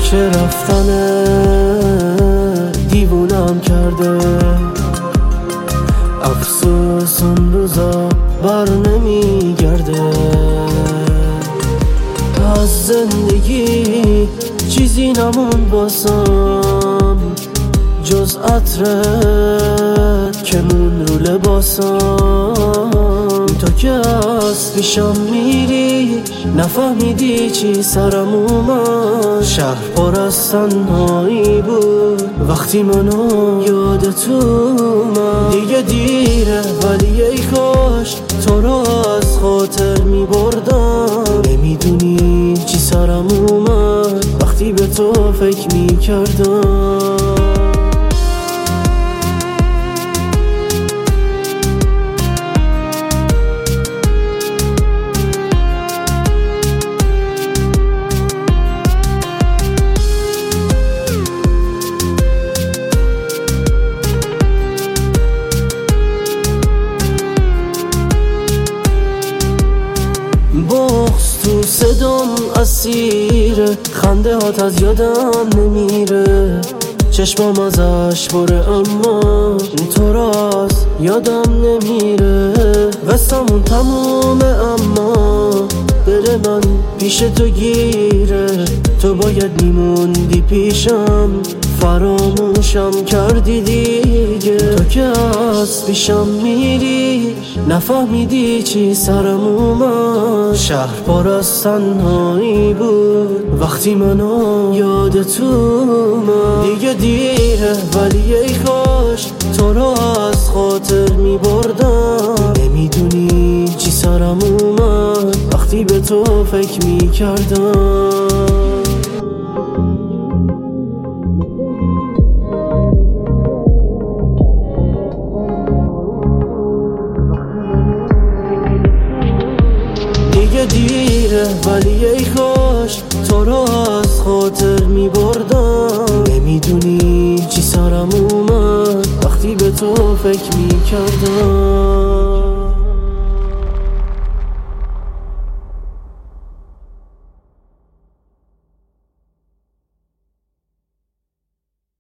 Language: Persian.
فکر رفتن دیوونم کرده. افسوس اون روزا بر نمیگرده. از زندگی چیزی نموند باسم جز عطرت که مون رو لباسم. تو که از پیشم میری نفهمیدی چی سرم اومد. شهر پر از تنهایی بود وقتی منو یادت اومد. دیگه دیره ولی ای کاش تو رو از خاطر میبردم. نمیدونی چی سرم اومد وقتی به تو فکر میکردم. بغض تو صدام اسیره، خنده هات از یادم نمیره. چشمام ازش بره اما تو راست یادم نمیره. قصه‌مون تمومه اما دل من پیش تو گیره. تو باید میموندی پیشم فراموشم کردی دیگه. تو که از پیشم میری نفهمیدی چی سرم اومد. شهر پر از تنهایی بود وقتی منو یادت اومد. دیگه دیره ولی ای کاش تو رو از خاطر میبردم. نمیدونی چی سرم اومد وقتی به تو فکر میکردم. دیگه دیره ولی ای کاش تو رو از خاطر میبردم. نمیدونی چی سرم اومد وقتی به تو فکر میکردم.